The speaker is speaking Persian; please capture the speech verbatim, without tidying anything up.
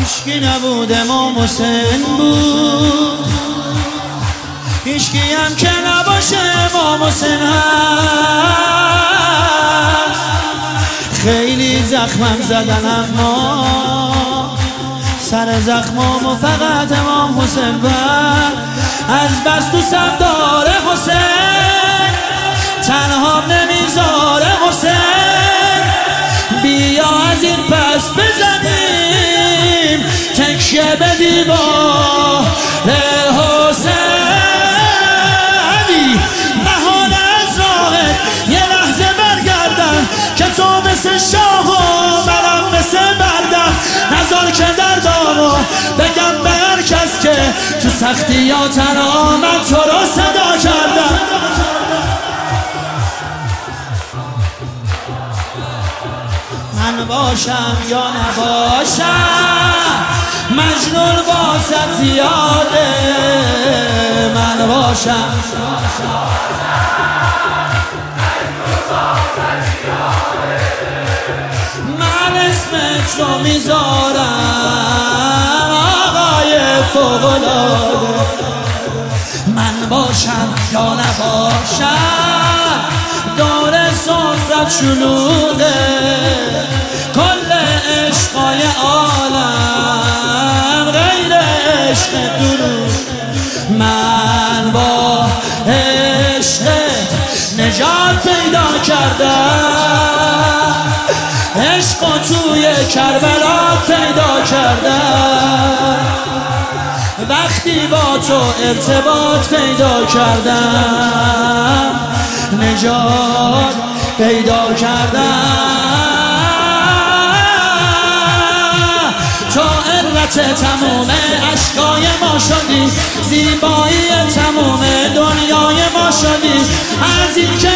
هیچکی نبود امام حسین بود، هیچکی هم که نباشه امام حسین هست. خیلی زخمم زدن اما سر زخمامو فقط امام حسین بر. از بس تو سردار حسین تنها نمیذاره حسین. بیا از این پس بزنیم تکیه به دیوار حسینی. محال از راهت یه لحظه برگردم که تو مثل شاه و منم مثل بردم. نذار که دردامو بگم به هر کس که تو سختی یا تنها من تو رو صدا کردم. من باشم یا نباشم مجنون واسه زیاده. من باشم من اسمت رو میذارم آقای فوق‌العاده. من باشم یا نباشم دور سفرت شلوغه. کل عشقای عالم غیر عشق درود. من با عشقت نجات پیدا کردم. عشق و توی کربلا پیدا کردم. وقتی با تو ارتباط پیدا کردم نجات پیدا کردم. تو علت تموم عشقای ما شدی، زیبایی تموم دنیای ما شدی. از این که